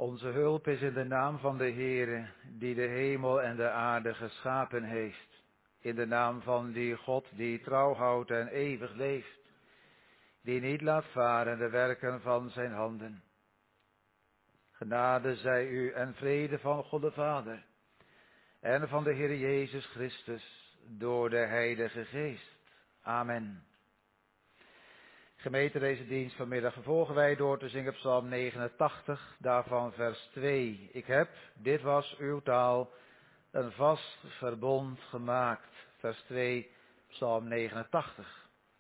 Onze hulp is in de naam van de Heere, die de hemel en de aarde geschapen heeft. In de naam van die God die trouw houdt en eeuwig leeft. Die niet laat varen de werken van zijn handen. Genade zij u en vrede van God de Vader. En van de Heer Jezus Christus door de Heilige Geest. Amen. Gemeente, deze dienst vanmiddag vervolgen wij door te zingen Psalm 89, daarvan vers 2. Ik heb, dit was uw taal, een vast verbond gemaakt. Vers 2, Psalm 89.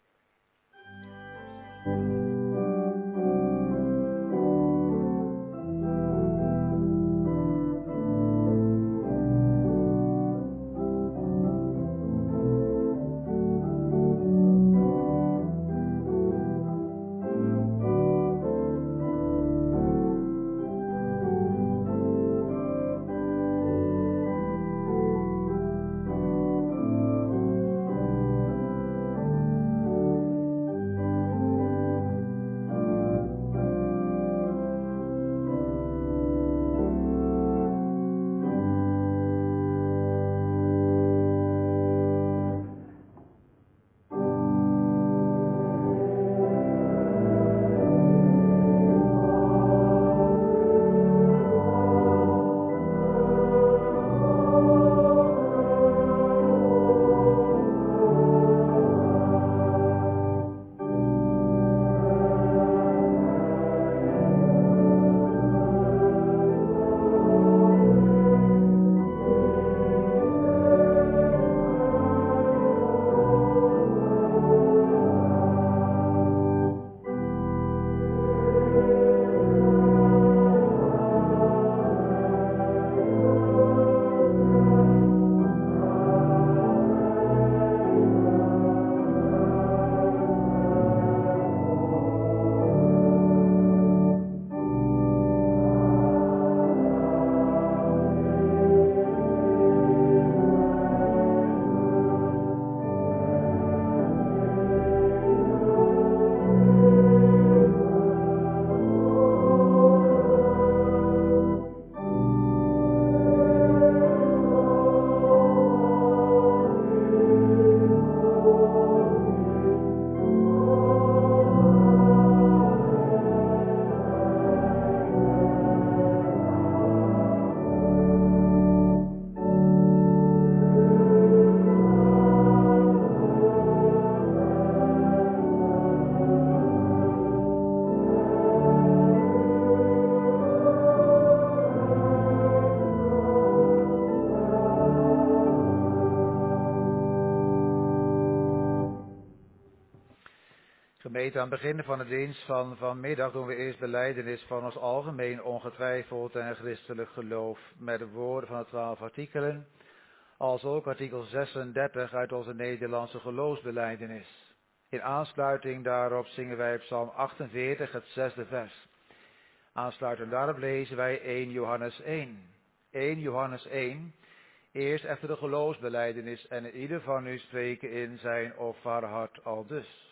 Gemeente, aan het begin van de dienst van vanmiddag doen we eerst belijdenis van ons algemeen ongetwijfeld en christelijk geloof met de woorden van de 12 artikelen, als ook artikel 36 uit onze Nederlandse geloofsbelijdenis. In aansluiting daarop zingen wij Psalm 48, het 6e vers. Aansluitend daarop lezen wij 1 Johannes 1. 1 Johannes 1, eerst efter de geloofsbelijdenis en ieder van u spreken in zijn of haar hart aldus.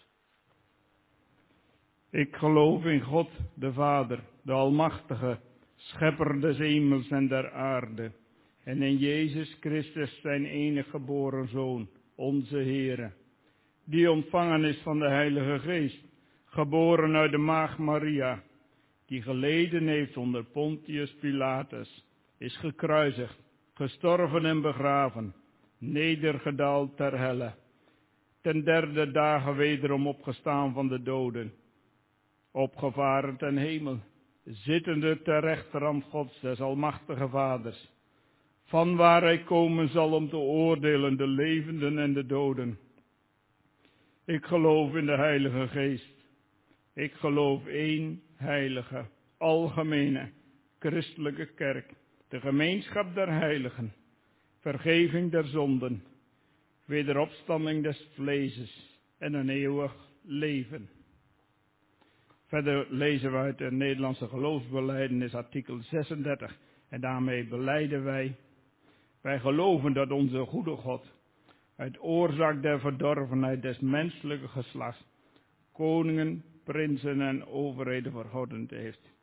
Ik geloof in God, de Vader, de Almachtige, Schepper des hemels en der aarde, en in Jezus Christus, zijn enige geboren Zoon, onze Heere, die ontvangen is van de Heilige Geest, geboren uit de maagd Maria, die geleden heeft onder Pontius Pilatus, is gekruisigd, gestorven en begraven, nedergedaald ter helle, ten derde dagen wederom opgestaan van de doden, opgevaren ten hemel, zittende ter rechterhand Gods, des almachtige Vaders, van waar hij komen zal om te oordelen de levenden en de doden. Ik geloof in de Heilige Geest. Ik geloof één heilige, algemene, christelijke kerk, de gemeenschap der heiligen, vergeving der zonden, wederopstanding des vleeses en een eeuwig leven. Verder lezen we uit de Nederlandse geloofsbelijdenis artikel 36 en daarmee belijden wij geloven dat onze goede God uit oorzaak der verdorvenheid des menselijke geslachts koningen, prinsen en overheden vergoddend heeft.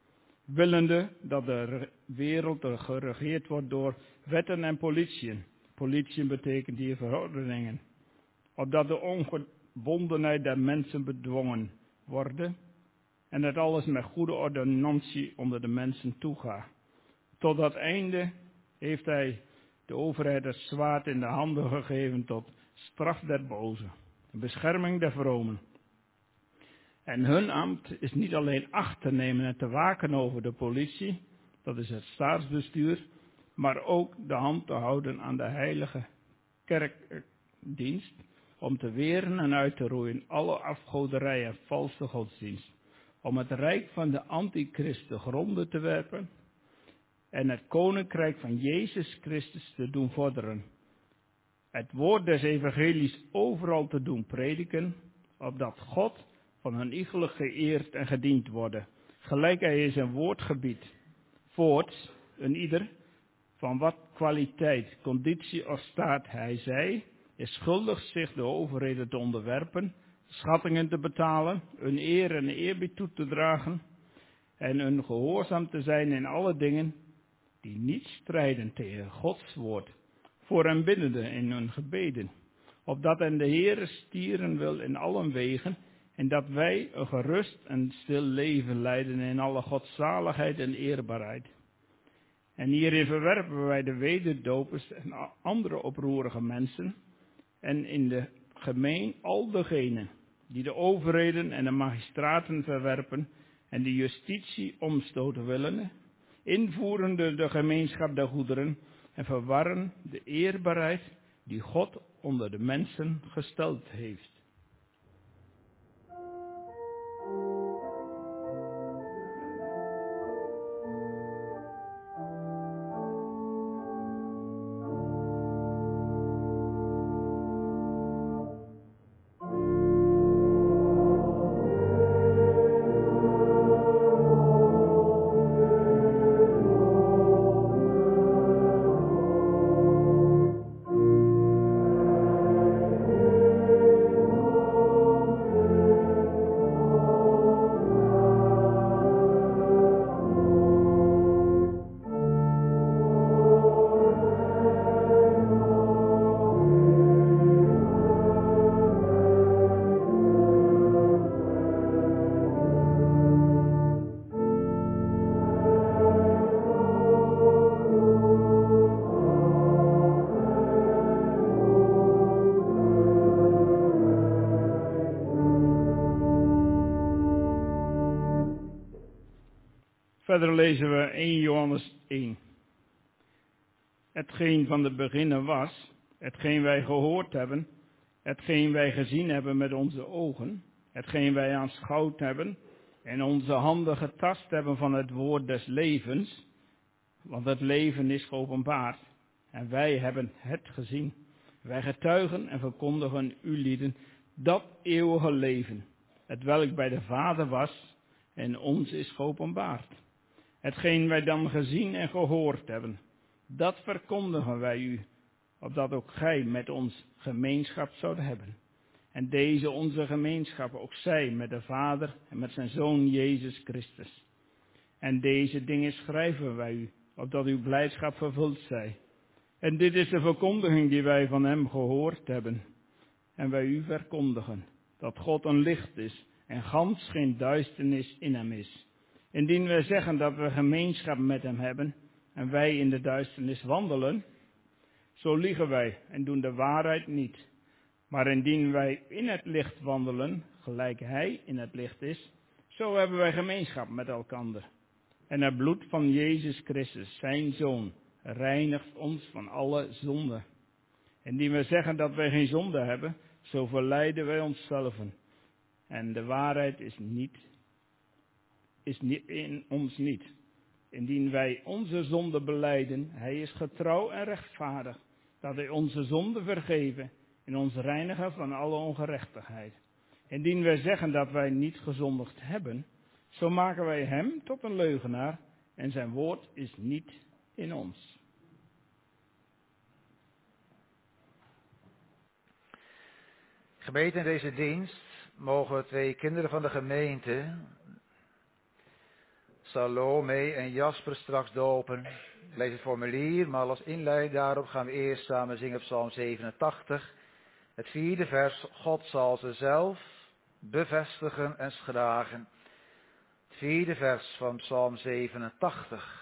willende dat de wereld geregeerd wordt door wetten en politieën. Politieën betekent hier verordeningen. Opdat de ongebondenheid der mensen bedwongen worden en dat alles met goede ordonnantie onder de mensen toegaat. Tot dat einde heeft hij de overheid het zwaard in de handen gegeven tot straf der bozen, de bescherming der vromen. En hun ambt is niet alleen acht te nemen en te waken over de politie, dat is het staatsbestuur, maar ook de hand te houden aan de heilige kerkdienst, om te weren en uit te roeien alle afgoderij en valse godsdienst, om het rijk van de antichrist te gronden te werpen en het koninkrijk van Jezus Christus te doen vorderen. Het woord des evangelies overal te doen prediken, opdat God van hun iegelijk geëerd en gediend worden, gelijk hij in zijn woord gebiedt. Voorts, een ieder, van wat kwaliteit, conditie of staat hij zij, is schuldig zich de overheden te onderwerpen, schattingen te betalen, een eer en eerbied toe te dragen en een gehoorzaam te zijn in alle dingen die niet strijden tegen Gods woord, voor hen biddende in hun gebeden, opdat hen de Heere stieren wil in allen wegen en dat wij een gerust en stil leven leiden in alle godzaligheid en eerbaarheid. En hierin verwerpen wij de wederdopers en andere oproerige mensen en in de gemeen al degenen die de overheden en de magistraten verwerpen en de justitie omstoten willen, invoerende de gemeenschap der goederen en verwarren de eerbaarheid die God onder de mensen gesteld heeft. Verder lezen we 1 Johannes 1. Hetgeen van de beginnen was, hetgeen wij gehoord hebben, hetgeen wij gezien hebben met onze ogen, hetgeen wij aanschouwd hebben en onze handen getast hebben van het woord des levens, want het leven is geopenbaard en wij hebben het gezien. Wij getuigen en verkondigen u lieden dat eeuwige leven, hetwelk bij de Vader was en ons is geopenbaard. Hetgeen wij dan gezien en gehoord hebben, dat verkondigen wij u, opdat ook gij met ons gemeenschap zoudt hebben. En deze onze gemeenschap ook zij met de Vader en met zijn Zoon Jezus Christus. En deze dingen schrijven wij u, opdat uw blijdschap vervuld zij. En dit is de verkondiging die wij van hem gehoord hebben. En wij u verkondigen, dat God een licht is en gans geen duisternis in hem is. Indien wij zeggen dat we gemeenschap met hem hebben en wij in de duisternis wandelen, zo liegen wij en doen de waarheid niet. Maar indien wij in het licht wandelen, gelijk hij in het licht is, zo hebben wij gemeenschap met elkander. En het bloed van Jezus Christus, zijn Zoon, reinigt ons van alle zonde. Indien wij zeggen dat wij geen zonde hebben, zo verleiden wij onszelf. En de waarheid is in ons niet. Indien wij onze zonde belijden, hij is getrouw en rechtvaardig, dat hij onze zonde vergeven en ons reinigen van alle ongerechtigheid. Indien wij zeggen dat wij niet gezondigd hebben, zo maken wij hem tot een leugenaar en zijn woord is niet in ons. Gemeente, in deze dienst mogen 2 kinderen van de gemeente Salome en Jasper straks dopen. Ik lees het formulier, maar als inleiding daarop gaan we eerst samen zingen Psalm 87. Het 4e vers, God zal ze zelf bevestigen en schragen. Het 4e vers van Psalm 87.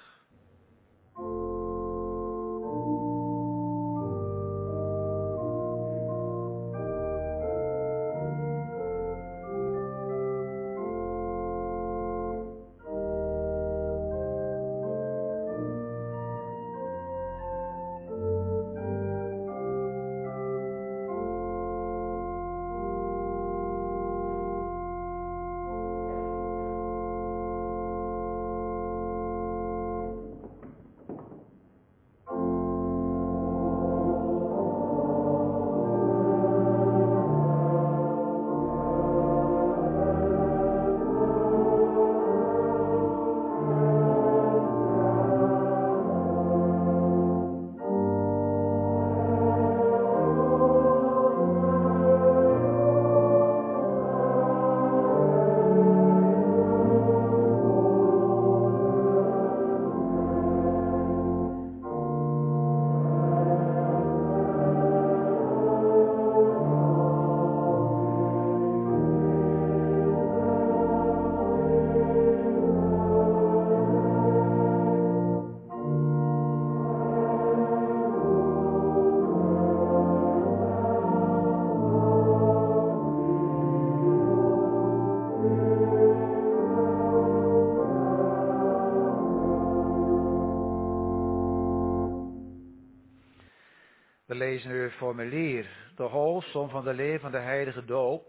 We lezen nu het formulier. De hoofdsom van de leer van de heilige doop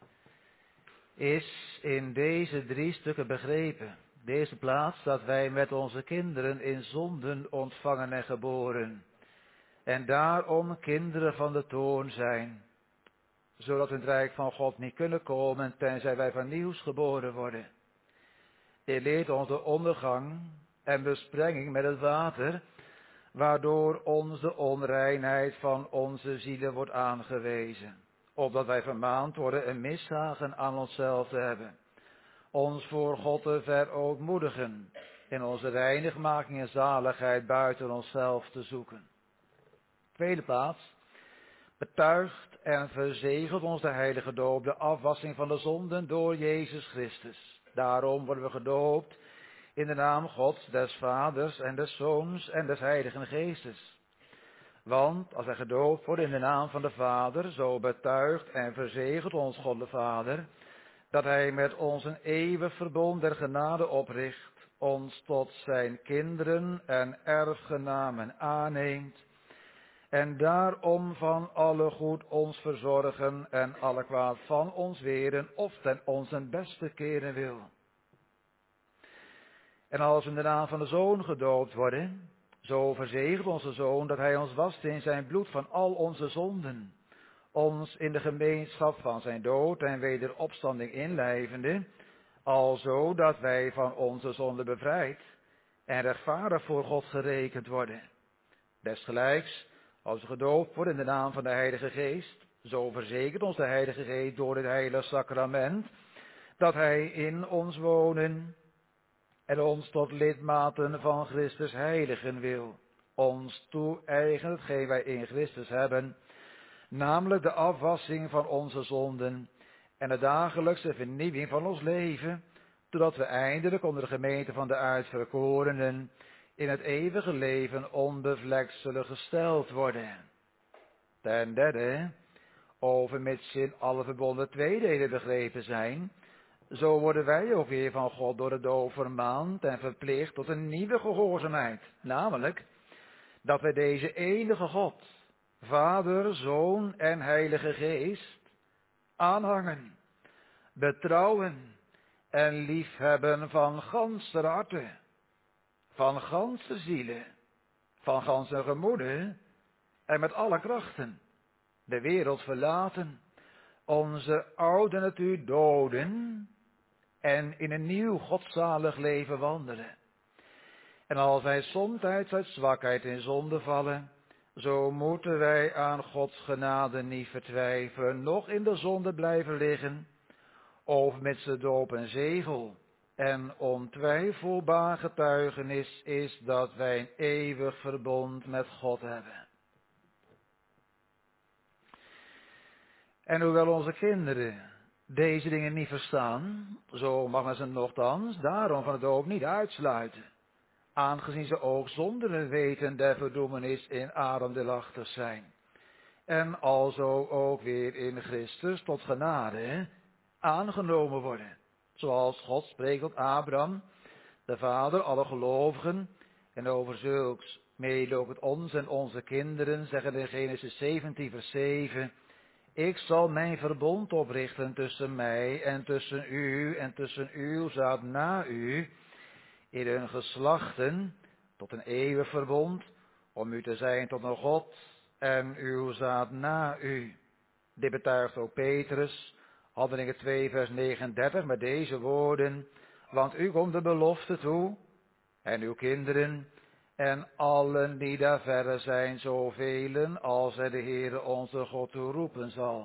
is in deze 3 stukken begrepen. De eerste plaats dat wij met onze kinderen in zonden ontvangen en geboren. En daarom kinderen van de toorn zijn. Zodat we in het rijk van God niet kunnen komen tenzij wij van nieuws geboren worden. Dit leert ons de ondergang en besprenging met het water, waardoor ons de onreinheid van onze zielen wordt aangewezen. Opdat wij vermaand worden een mishagen aan onszelf te hebben. Ons voor God te verootmoedigen. In onze reinigmaking en zaligheid buiten onszelf te zoeken. Tweede plaats. Betuigt en verzegelt ons de heilige doop de afwassing van de zonden door Jezus Christus. Daarom worden we gedoopt in de naam Gods, des Vaders en des Zoons en des Heiligen Geestes. Want als wij gedoopt worden in de naam van de Vader, zo betuigt en verzegelt ons God de Vader, dat Hij met ons een eeuwig verbond der genade opricht, ons tot zijn kinderen en erfgenamen aanneemt, en daarom van alle goed ons verzorgen en alle kwaad van ons weren of ten onze beste keren wil. En als we in de naam van de Zoon gedoopt worden, zo verzegelt onze Zoon dat Hij ons wast in zijn bloed van al onze zonden, ons in de gemeenschap van zijn dood en wederopstanding inlijvende, alzo dat wij van onze zonde bevrijd en rechtvaardig voor God gerekend worden. Desgelijks, als we gedoopt worden in de naam van de Heilige Geest, zo verzekert ons de Heilige Geest door het heilige sacrament, dat Hij in ons wonen en ons tot lidmaten van Christus heiligen wil, ons toe-eigenen hetgeen wij in Christus hebben, namelijk de afwassing van onze zonden en de dagelijkse vernieuwing van ons leven, totdat we eindelijk onder de gemeente van de uitverkorenen in het eeuwige leven onbevlekt zullen gesteld worden. Ten derde, overmits in alle verbonden 2 delen begrepen zijn, zo worden wij ook weer van God door de doop vermaand en verplicht tot een nieuwe gehoorzaamheid. Namelijk, dat wij deze enige God, Vader, Zoon en Heilige Geest, aanhangen, betrouwen en liefhebben van ganse harte, van ganse zielen, van ganse gemoeden en met alle krachten, de wereld verlaten, onze oude natuur doden en in een nieuw godzalig leven wandelen. En als wij somtijds uit zwakheid in zonde vallen, zo moeten wij aan Gods genade niet vertwijfelen, noch in de zonde blijven liggen, of met z'n doop en zegel en ontwijfelbaar getuigenis is dat wij een eeuwig verbond met God hebben. En hoewel onze kinderen deze dingen niet verstaan, zo mag men ze nogthans daarom van de doop niet uitsluiten, aangezien ze ook zonder het weten der verdoemenis in aardedelachtig zijn. En alzo ook weer in Christus tot genade aangenomen worden. Zoals God spreekt tot Abraham, de vader alle gelovigen, en over zulks mede ook het ons en onze kinderen, zeggen in Genesis 17 vers 7, ik zal mijn verbond oprichten tussen mij en tussen u en tussen uw zaad na u, in hun geslachten, tot een eeuwig verbond, om u te zijn tot een God en uw zaad na u. Dit betuigt ook Petrus, Handelingen 2 vers 39, met deze woorden, want u komt de belofte toe, en uw kinderen, en allen die daar verre zijn, zoveel als hij de Heere onze God toeroepen zal.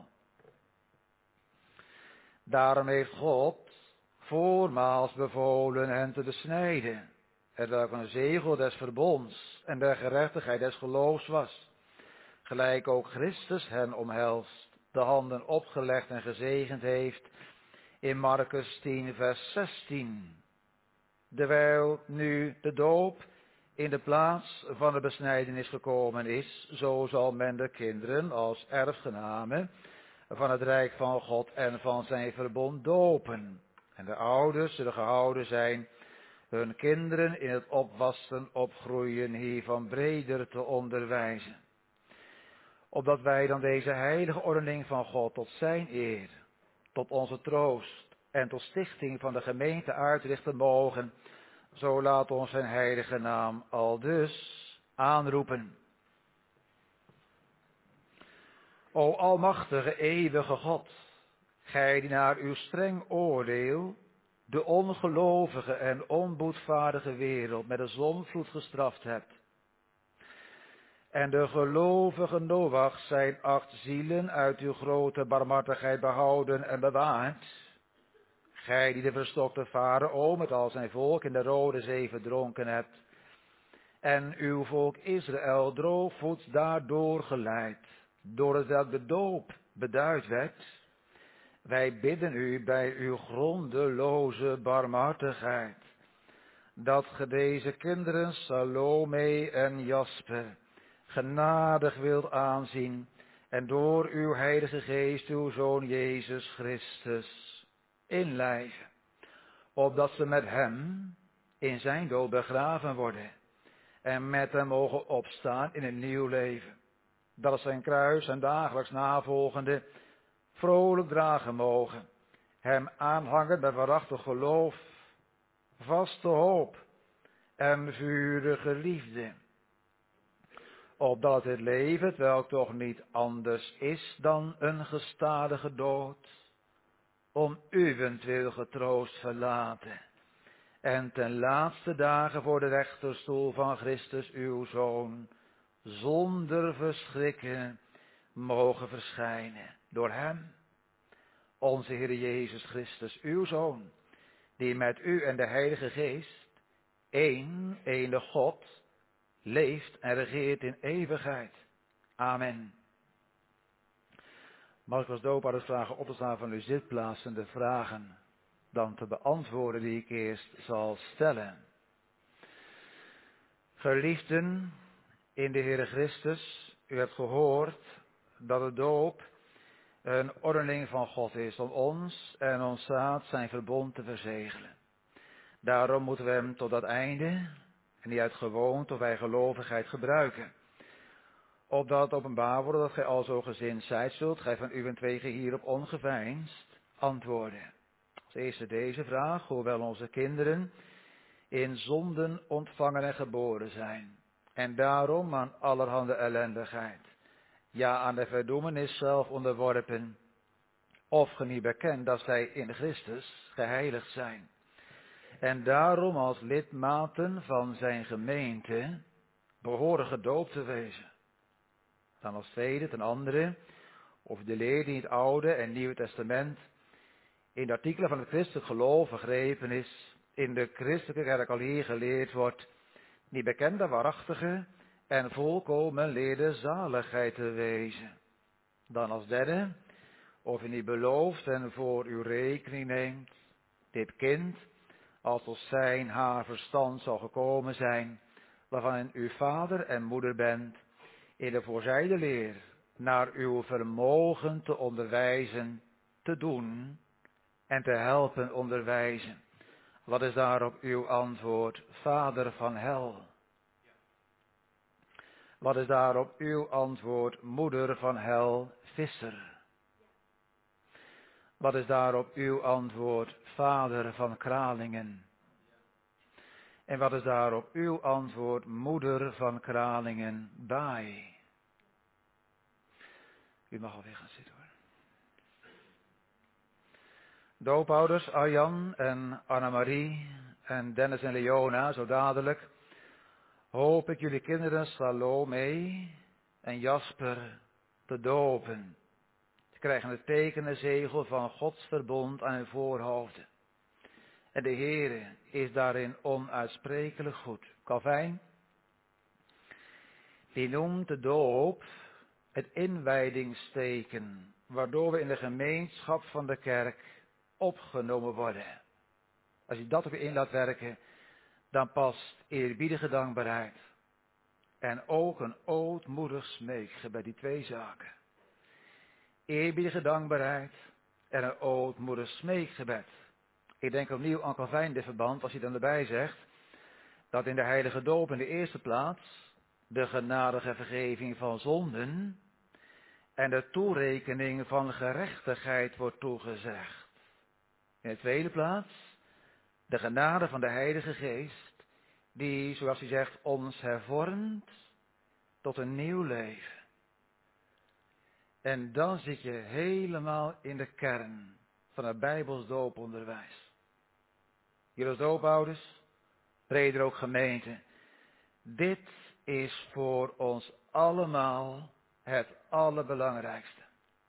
Daarom heeft God voormaals bevolen hen te besnijden, hetwelk een zegel des verbonds en der gerechtigheid des geloofs was, gelijk ook Christus hen omhelst, de handen opgelegd en gezegend heeft, in Markus 10 vers 16. Terwijl nu de doop in de plaats van de besnijdenis gekomen is, zo zal men de kinderen als erfgenamen van het rijk van God en van zijn verbond dopen. En de ouders zullen gehouden zijn hun kinderen in het opwassen, opgroeien hiervan breder te onderwijzen. Opdat wij dan deze heilige ordening van God tot zijn eer, tot onze troost en tot stichting van de gemeente uitrichten mogen, zo laat ons zijn heilige naam aldus aanroepen. O almachtige, eeuwige God, gij die naar uw streng oordeel de ongelovige en onboedvaardige wereld met een zondvloed gestraft hebt, en de gelovige Noach zijn 8 zielen uit uw grote barmhartigheid behouden en bewaard, gij die de verstokte Farao met al zijn volk in de Rode Zee verdronken hebt, en uw volk Israël droogvoets daardoor geleid, door hetwelk de doop beduid werd. Wij bidden u bij uw grondeloze barmhartigheid, dat ge deze kinderen Salome en Jasper genadig wilt aanzien en door uw heilige geest uw Zoon Jezus Christus inlijven, opdat ze met hem in zijn dood begraven worden en met hem mogen opstaan in een nieuw leven, dat het zijn kruis en dagelijks navolgende vrolijk dragen mogen, hem aanhangen met waarachtig geloof, vaste hoop en vurige liefde, opdat het leven, terwijl toch niet anders is dan een gestadige dood, om uwentwil getroost verlaten en ten laatste dagen voor de rechterstoel van Christus uw Zoon zonder verschrikken mogen verschijnen door hem, onze Heer Jezus Christus, uw Zoon, die met u en de Heilige Geest, ene God, leeft en regeert in eeuwigheid. Amen. Mag ik als doopaders vragen op te staan van uw zitplaats en de vragen dan te beantwoorden die ik eerst zal stellen. Geliefden in de Heere Christus, u hebt gehoord dat de doop een ordening van God is om ons en ons zaad zijn verbond te verzegelen. Daarom moeten we hem tot dat einde en niet uit gewoonte of bij gelovigheid gebruiken. Opdat het openbaar wordt dat gij alzo gezind zijt, zult gij van uw wegen hierop ongeveinsd antwoorden. Als eerste deze vraag, hoewel onze kinderen in zonden ontvangen en geboren zijn, en daarom aan allerhande ellendigheid, ja aan de verdoemenis zelf onderworpen, of ge niet bekend dat zij in Christus geheiligd zijn, en daarom als lidmaten van zijn gemeente behoren gedoopt te wezen. Dan als tweede, ten andere, of de leer die in het Oude en Nieuwe Testament in de artikelen van het christelijk geloof begrepen is, in de christelijke kerk al hier geleerd wordt, die bekende waarachtige en volkomen leerde zaligheid te wezen. Dan als derde, of u niet belooft en voor uw rekening neemt, dit kind, als tot zijn haar verstand zal gekomen zijn, waarvan u vader en moeder bent, in de voorzijde leer, naar uw vermogen te onderwijzen, te doen en te helpen onderwijzen. Wat is daarop uw antwoord, vader van hel? Wat is daarop uw antwoord, moeder van hel, visser? Wat is daarop uw antwoord, vader van kralingen? En wat is daarop uw antwoord, moeder van kralingen, baai? U mag alweer gaan zitten hoor. Doopouders Arjan en Annemarie en Dennis en Leona, zo dadelijk, hoop ik jullie kinderen Salome en Jasper te dopen. Ze krijgen het teken en zegel van Gods verbond aan hun voorhoofden. En de Heere is daarin onuitsprekelijk goed. Calvijn, die noemt de doop het inwijdingsteken, waardoor we in de gemeenschap van de kerk opgenomen worden. Als je dat ook in laat werken, dan past eerbiedige dankbaarheid en ook een ootmoedig smeekgebed, die twee zaken. Eerbiedige dankbaarheid en een ootmoedig smeekgebed. Ik denk opnieuw aan Calvijn in dit verband, als hij dan erbij zegt, dat in de heilige doop in de eerste plaats de genadige vergeving van zonden en de toerekening van gerechtigheid wordt toegezegd. In de tweede plaats de genade van de Heilige Geest, die, zoals hij zegt, ons hervormt tot een nieuw leven. En dan zit je helemaal in de kern van het Bijbels dooponderwijs. Hier als doopouders, breder ook gemeente. Dit is voor ons allemaal het allerbelangrijkste.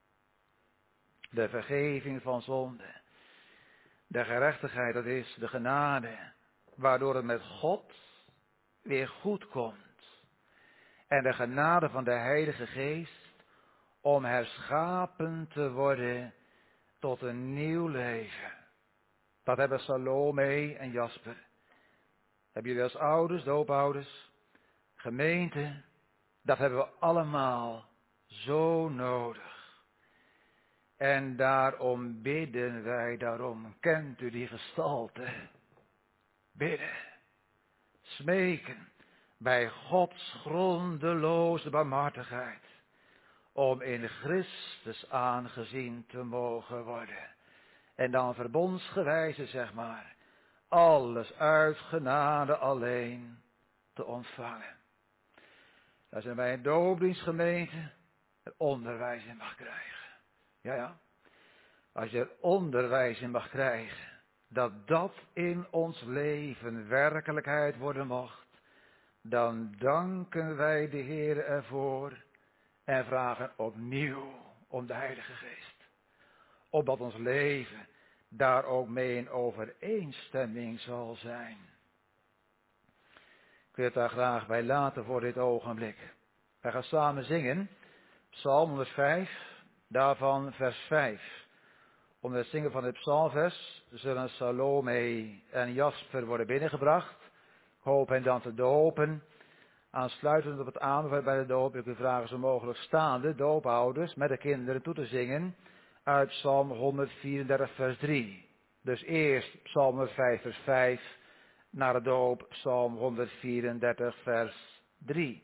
De vergeving van zonde. De gerechtigheid, dat is de genade, waardoor het met God weer goed komt. En de genade van de Heilige Geest, om herschapen te worden tot een nieuw leven. Dat hebben Salome en Jasper. Hebben jullie als ouders, doopouders, gemeente, dat hebben we allemaal zo nodig. En daarom bidden wij daarom. Kent u die gestalte? Bidden. Smeken bij Gods grondeloze barmhartigheid. Om in Christus aangezien te mogen worden. En dan verbondsgewijze, zeg maar, alles uit genade alleen te ontvangen. Daar zijn wij een doopdienstgemeente er onderwijs in mag krijgen. Ja. Als je er onderwijs in mag krijgen, dat in ons leven werkelijkheid worden mocht, dan danken wij de Heer ervoor en vragen opnieuw om de Heilige Geest. Opdat ons leven daar ook mee in overeenstemming zal zijn. Ik wil het daar graag bij laten voor dit ogenblik. Wij gaan samen zingen, Psalm 105, daarvan vers 5. Onder het zingen van dit psalmvers zullen Salome en Jasper worden binnengebracht. Ik hoop hen dan te dopen. Aansluitend op het aanbevel bij de doop, ik u vragen zo mogelijk staande doopouders met de kinderen toe te zingen uit Psalm 134 vers 3. Dus eerst Psalm 105 vers 5, naar de doop Psalm 134 vers 3.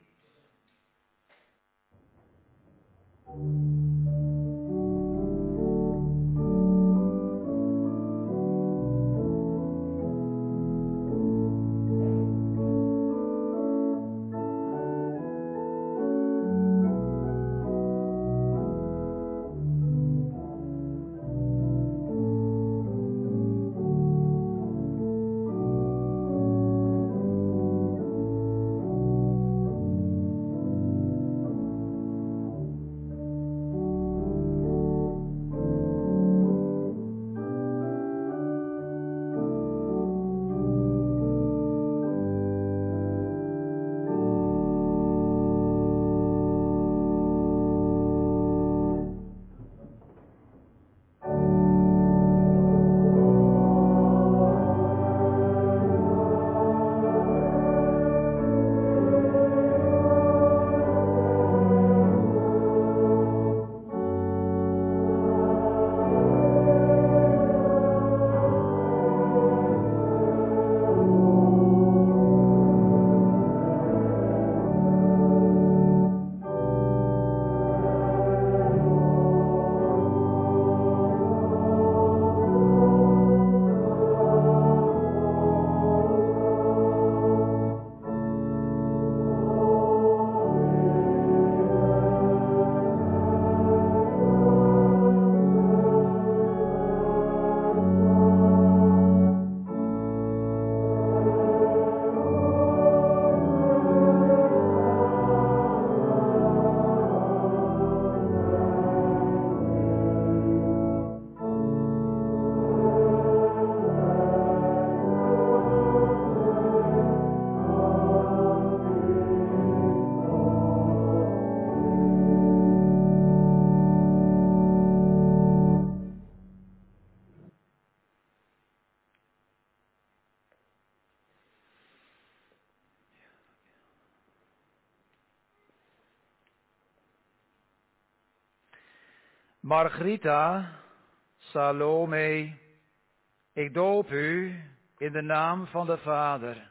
Margarita, Salome, ik doop u in de naam van de Vader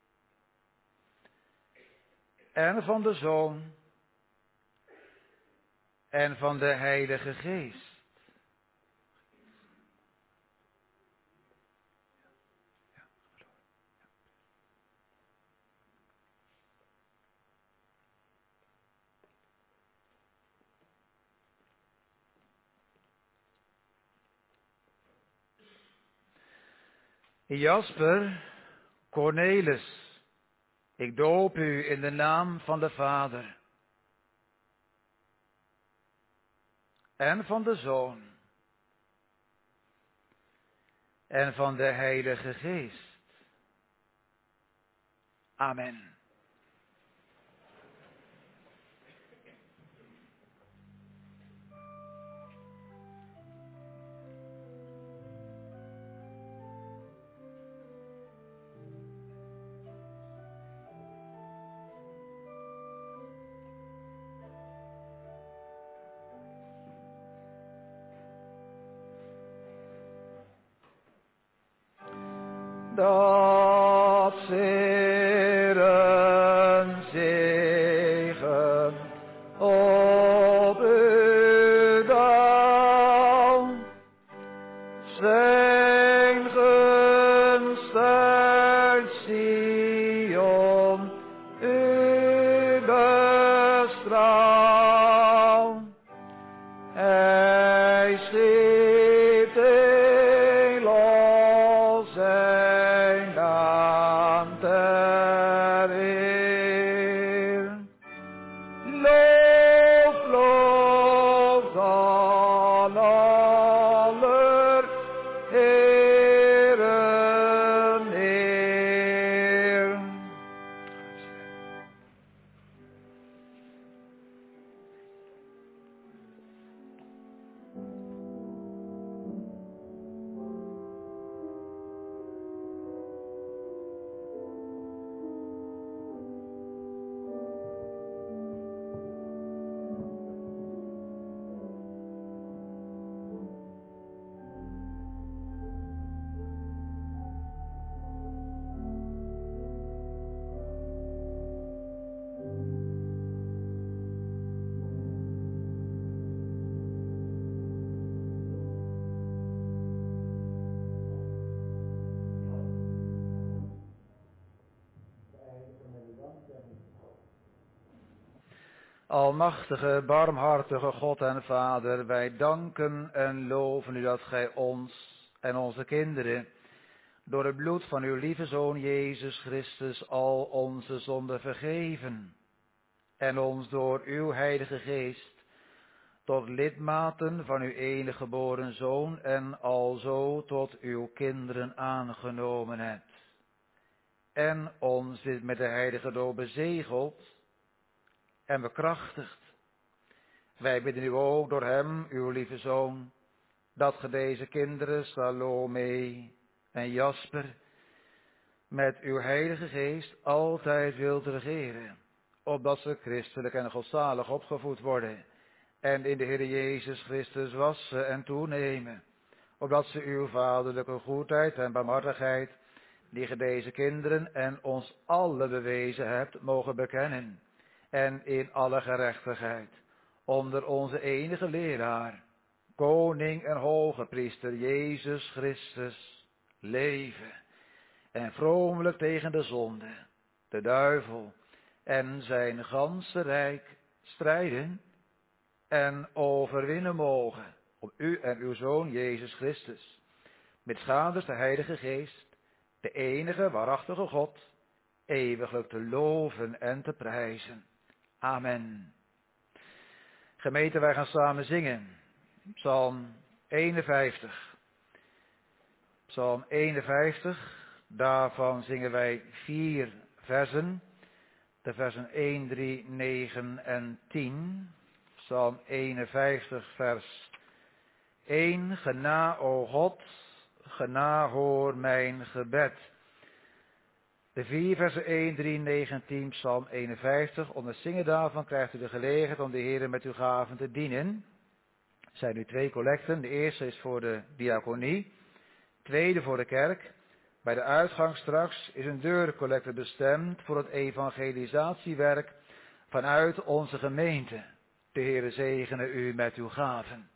en van de Zoon en van de Heilige Geest. Jasper, Cornelis, ik doop u in de naam van de Vader en van de Zoon en van de Heilige Geest. Amen. Dat zeer een zegen op u dan, zijn gunst uit Sion u bestraalt. Hij schiep de los zijn naam ter eer. Loof, loof dan aller Heeren Heer. Almachtige, barmhartige God en Vader, wij danken en loven u dat gij ons en onze kinderen door het bloed van uw lieve Zoon Jezus Christus al onze zonden vergeven en ons door uw Heilige Geest tot lidmaten van uw enige geboren Zoon en alzo tot uw kinderen aangenomen hebt. En ons dit met de heilige doop bezegeld en bekrachtigd. Wij bidden u ook door hem, uw lieve Zoon, dat ge deze kinderen, Salome en Jasper, met uw Heilige Geest altijd wilt regeren, opdat ze christelijk en godzalig opgevoed worden en in de Heer Jezus Christus wassen en toenemen, opdat ze uw vaderlijke goedheid en barmhartigheid, die ge deze kinderen en ons allen bewezen hebt, mogen bekennen en in alle gerechtigheid onder onze enige leraar, koning en hoge priester Jezus Christus leven en vromelijk tegen de zonde, de duivel en zijn ganse rijk strijden en overwinnen mogen op u en uw Zoon Jezus Christus, met schaders de Heilige Geest, de enige waarachtige God, eeuwiglijk te loven en te prijzen. Amen. Gemeente, wij gaan samen zingen. Psalm 51. Psalm 51, daarvan zingen wij 4 versen. De versen 1, 3, 9 en 10. Psalm 51, vers 1. Gena, o God, gena, hoor mijn gebed. De 4 versen 1, 3, 9 en 10, Psalm 51. Onder het zingen daarvan krijgt u de gelegenheid om de Heer met uw gaven te dienen. zijn nu 2 collecten. De eerste is voor de diaconie, tweede voor de kerk. Bij de uitgang straks is een deurcollecte bestemd voor het evangelisatiewerk vanuit onze gemeente. De Heere zegene u met uw gaven.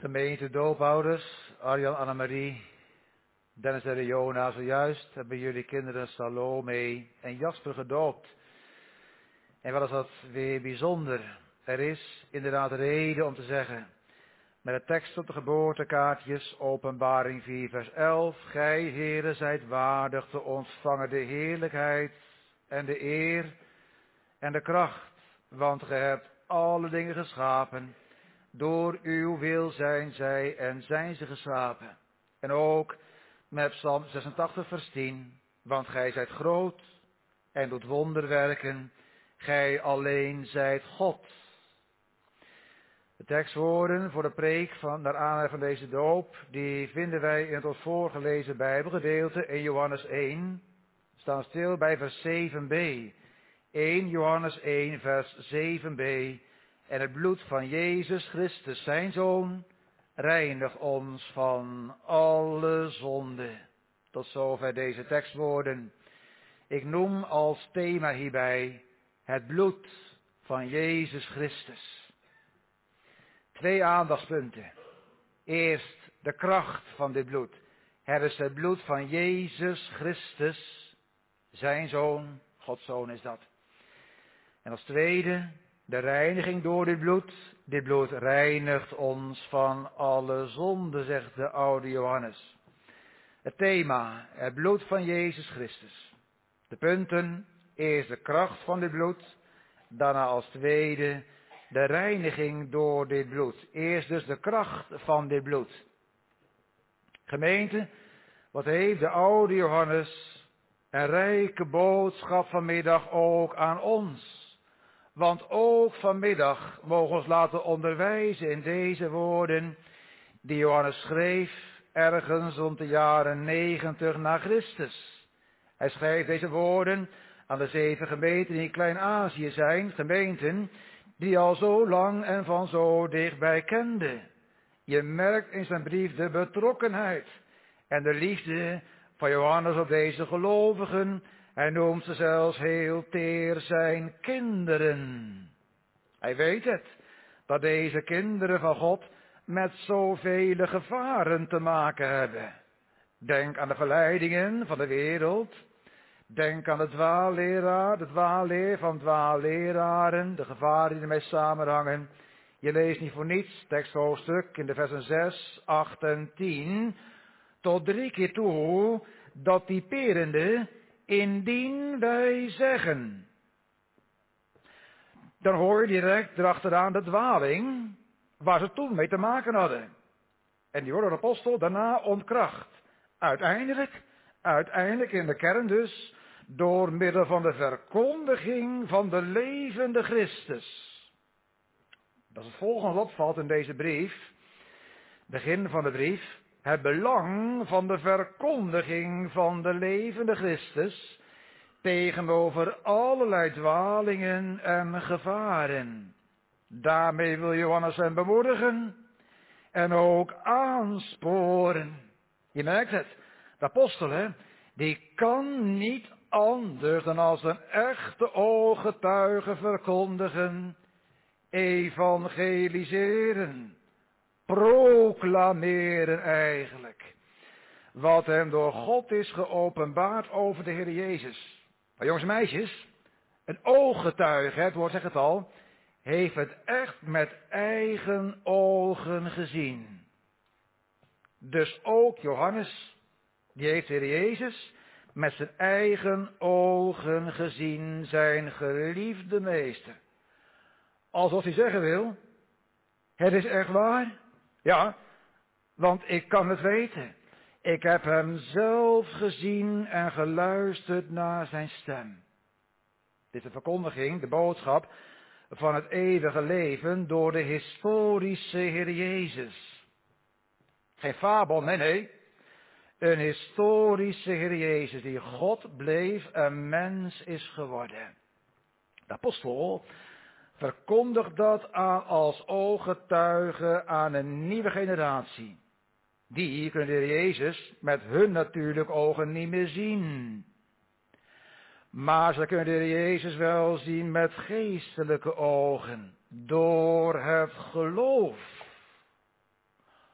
Gemeente doopouders, Arjan, Annemarie, Dennis en Riona, zojuist hebben jullie kinderen Salome en Jasper gedoopt. En wat is dat weer bijzonder. Er is inderdaad reden om te zeggen, met de tekst op de geboortekaartjes, Openbaring 4 vers 11, gij, heren, zijt waardig te ontvangen de heerlijkheid en de eer en de kracht, want gij hebt alle dingen geschapen. Door uw wil zijn zij en zijn ze geschapen. En ook met Psalm 86 vers 10. Want gij zijt groot en doet wonderwerken. Gij alleen zijt God. De tekstwoorden voor de preek naar aanleiding van deze doop, die vinden wij in het ons voorgelezen Bijbelgedeelte in Johannes 1. Staan stil bij vers 7b. 1 Johannes 1 vers 7b. En het bloed van Jezus Christus, zijn Zoon, reinigt ons van alle zonde. Tot zover deze tekstwoorden. Ik noem als thema hierbij het bloed van Jezus Christus. 2 aandachtspunten. Eerst de kracht van dit bloed. Het is het bloed van Jezus Christus, zijn Zoon, Gods Zoon is dat. En als tweede, de reiniging door dit bloed. Dit bloed reinigt ons van alle zonde, zegt de oude Johannes. Het thema, het bloed van Jezus Christus. De punten, eerst de kracht van dit bloed. Daarna als tweede, de reiniging door dit bloed. Eerst dus de kracht van dit bloed. Gemeente, wat heeft de oude Johannes een rijke boodschap vanmiddag ook aan ons. Want ook vanmiddag mogen we ons laten onderwijzen in deze woorden die Johannes schreef ergens rond de jaren 90 na Christus. Hij schreef deze woorden aan de 7 gemeenten die in Klein-Azië zijn, gemeenten die al zo lang en van zo dichtbij kende. Je merkt in zijn brief de betrokkenheid en de liefde van Johannes op deze gelovigen. Hij noemt ze zelfs heel teer zijn kinderen. Hij weet het, dat deze kinderen van God met zoveel gevaren te maken hebben. Denk aan de verleidingen van de wereld. Denk aan de dwaalleer van dwaalleraren, de gevaren die ermee samenhangen. Je leest niet voor niets, teksthoofdstuk in de versen 6, 8 en 10, tot 3 keer toe, dat typerende, indien wij zeggen. Dan hoor je direct erachteraan de dwaling, waar ze toen mee te maken hadden. En die wordt de apostel daarna ontkracht. Uiteindelijk in de kern dus, door middel van de verkondiging van de levende Christus. Dat is het volgende wat opvalt in deze brief. Begin van de brief. Het belang van de verkondiging van de levende Christus tegenover allerlei dwalingen en gevaren. Daarmee wil Johannes hem bemoedigen en ook aansporen. Je merkt het, de apostel, die kan niet anders dan als een echte ooggetuige verkondigen, evangeliseren, proclameren eigenlijk, wat hem door God is geopenbaard over de Heer Jezus. Maar jongens en meisjes, een ooggetuige, het woord zegt het al, heeft het echt met eigen ogen gezien. Dus ook Johannes, die heeft de Heer Jezus met zijn eigen ogen gezien, zijn geliefde meester. Alsof hij zeggen wil, het is echt waar. Ja, want ik kan het weten. Ik heb hem zelf gezien en geluisterd naar zijn stem. Dit is de verkondiging, de boodschap van het eeuwige leven door de historische Heer Jezus. Geen fabel, nee. Een historische Heer Jezus die God bleef en mens is geworden. De apostel verkondigt dat als ooggetuige aan een nieuwe generatie. Die kunnen de Heer Jezus met hun natuurlijke ogen niet meer zien. Maar ze kunnen de Heer Jezus wel zien met geestelijke ogen. Door het geloof.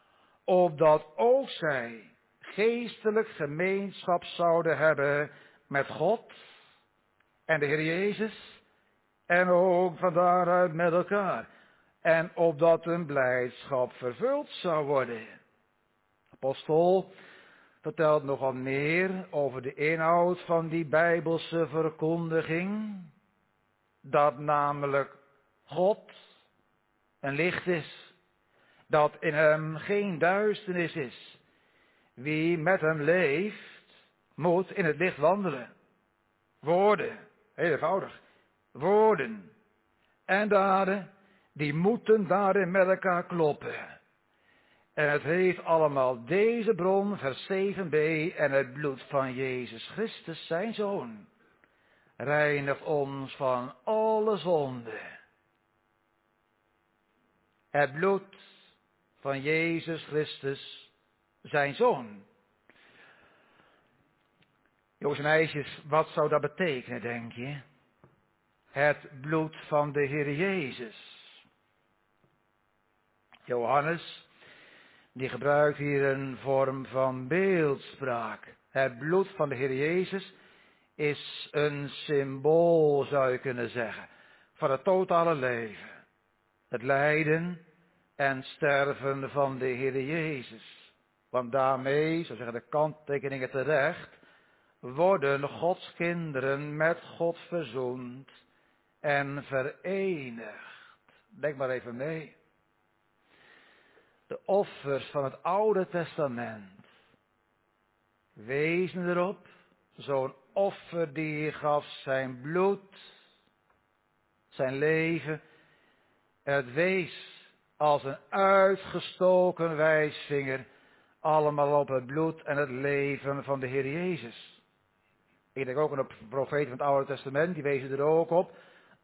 opdat ook zij geestelijk gemeenschap zouden hebben met God en de Heer Jezus en ook van daaruit met elkaar. En opdat hun blijdschap vervuld zou worden. Apostel vertelt nogal meer over de inhoud van die Bijbelse verkondiging. Dat namelijk God een licht is. Dat in hem geen duisternis is. Wie met hem leeft, moet in het licht wandelen. Woorden, heel eenvoudig. Woorden en daden, die moeten daarin met elkaar kloppen. En het heeft allemaal deze bron, vers 7b, en het bloed van Jezus Christus, zijn Zoon, reinigt ons van alle zonde. Het bloed van Jezus Christus, zijn Zoon. Jongens en meisjes, wat zou dat betekenen, denk je? Het bloed van de Heer Jezus. Johannes, die gebruikt hier een vorm van beeldspraak. Het bloed van de Heer Jezus is een symbool, zou je kunnen zeggen, van het totale leven. Het lijden en sterven van de Heer Jezus. Want daarmee, zo zeggen de kanttekeningen terecht, worden Gods kinderen met God verzoend en verenigd. Denk maar even mee. De offers van het Oude Testament wezen erop. Zo'n offer die gaf zijn bloed, zijn leven. En het wees als een uitgestoken wijsvinger allemaal op het bloed en het leven van de Heer Jezus. Ik denk ook aan de profeten van het Oude Testament, die wezen er ook op.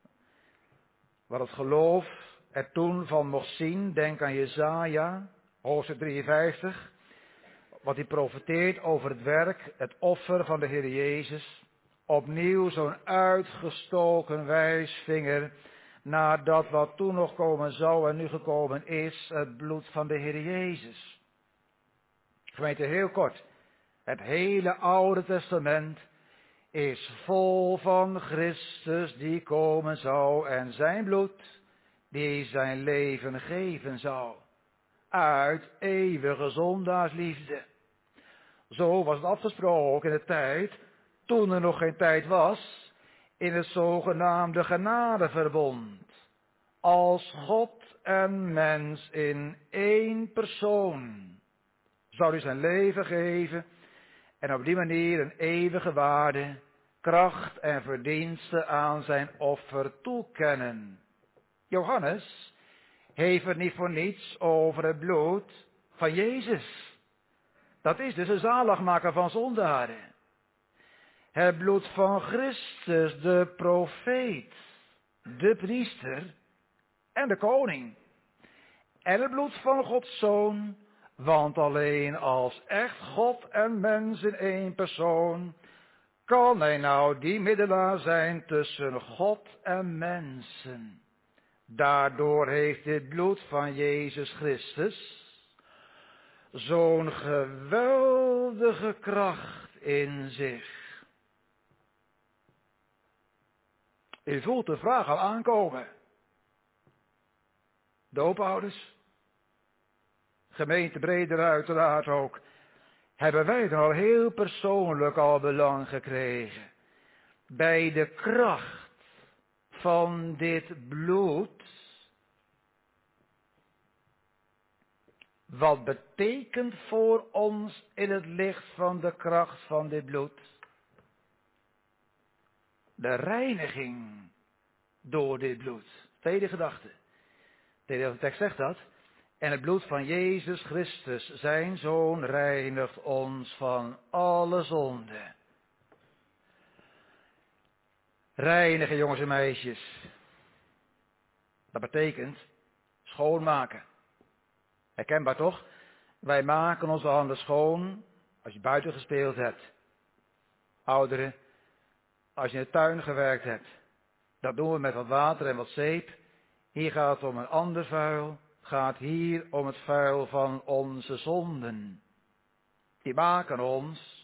Wat het geloof er toen van mocht zien, denk aan Jesaja, hoofdstuk 53. Wat hij profeteert over het werk, het offer van de Heer Jezus. Opnieuw zo'n uitgestoken wijsvinger naar dat wat toen nog komen zou en nu gekomen is, het bloed van de Heer Jezus. Gemeente, heel kort. Het hele Oude Testament is vol van Christus die komen zou en zijn bloed die zijn leven geven zou. Uit eeuwige zondaarsliefde. Zo was het afgesproken in de tijd, toen er nog geen tijd was, in het zogenaamde genadeverbond. Als God en mens in één persoon zou hij zijn leven geven en op die manier een eeuwige waarde, kracht en verdienste aan zijn offer toekennen. Johannes heeft het niet voor niets over het bloed van Jezus. Dat is dus een zaligmaker van zondaren. Het bloed van Christus, de profeet, de priester en de koning. En het bloed van Gods Zoon, want alleen als echt God en mens in één persoon kan hij nou die middelaar zijn tussen God en mensen. Daardoor heeft dit bloed van Jezus Christus zo'n geweldige kracht in zich. U voelt de vraag al aankomen. Doopouders, gemeente Breder uiteraard ook, hebben wij dan al heel persoonlijk al belang gekregen bij de kracht van dit bloed. Wat betekent voor ons in het licht van de kracht van dit bloed? De reiniging door dit bloed. Tweede gedachte. De tekst zegt dat. En het bloed van Jezus Christus, zijn Zoon, reinigt ons van alle zonde. Reinigen, jongens en meisjes. Dat betekent schoonmaken. Herkenbaar toch? Wij maken onze handen schoon als je buiten gespeeld hebt. Ouderen, als je in de tuin gewerkt hebt. Dat doen we met wat water en wat zeep. Hier gaat het om een ander vuil. gaat hier om het vuil van onze zonden. Die maken ons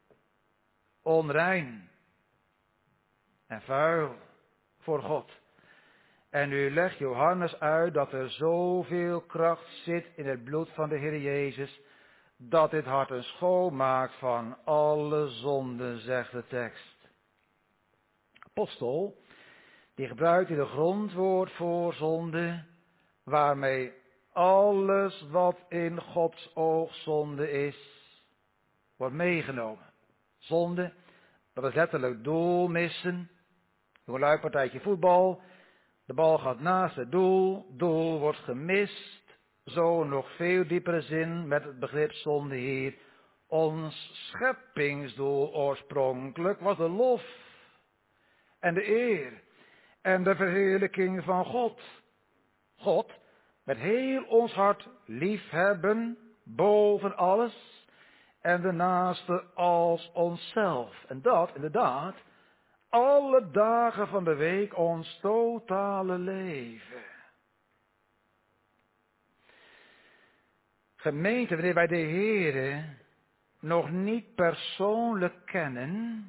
onrein en vuil voor God. En nu legt Johannes uit dat er zoveel kracht zit in het bloed van de Heer Jezus, dat dit hart een schoonmaakt van alle zonden, zegt de tekst. Apostel, die gebruikt hier de grondwoord voor zonde, waarmee alles wat in Gods oog zonde is, wordt meegenomen. Zonde, dat is letterlijk doel missen. Een lui partijtje voetbal, de bal gaat naast het doel wordt gemist. Zo nog veel diepere zin met het begrip zonde hier. Ons scheppingsdoel oorspronkelijk was de lof en de eer en de verheerlijking van God. God met heel ons hart liefhebben boven alles en de naaste als onszelf. En dat inderdaad alle dagen van de week ons totale leven. Gemeente, wanneer wij de Heere nog niet persoonlijk kennen,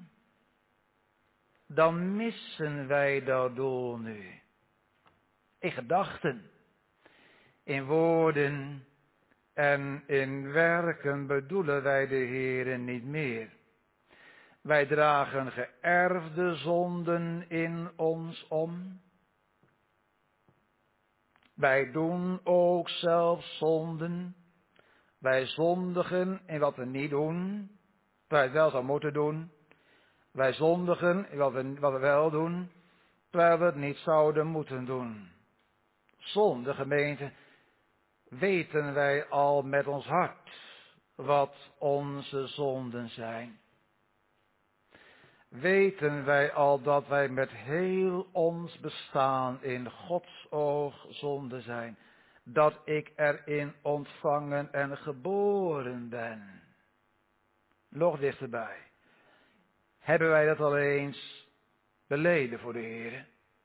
dan missen wij dat doel nu. In gedachten, in woorden en in werken bedoelen wij de Heere niet meer. Wij dragen geërfde zonden in ons om. Wij doen ook zelf zonden. Wij zondigen in wat we niet doen, terwijl we het wel zouden moeten doen. Wij zondigen in wat we wel doen, terwijl we het niet zouden moeten doen. Zonde, gemeente, weten wij al met ons hart wat onze zonden zijn. Weten wij al dat wij met heel ons bestaan in Gods oog zonde zijn. Dat ik erin ontvangen en geboren ben. Nog dichterbij. Hebben wij dat al eens beleden voor de Heer?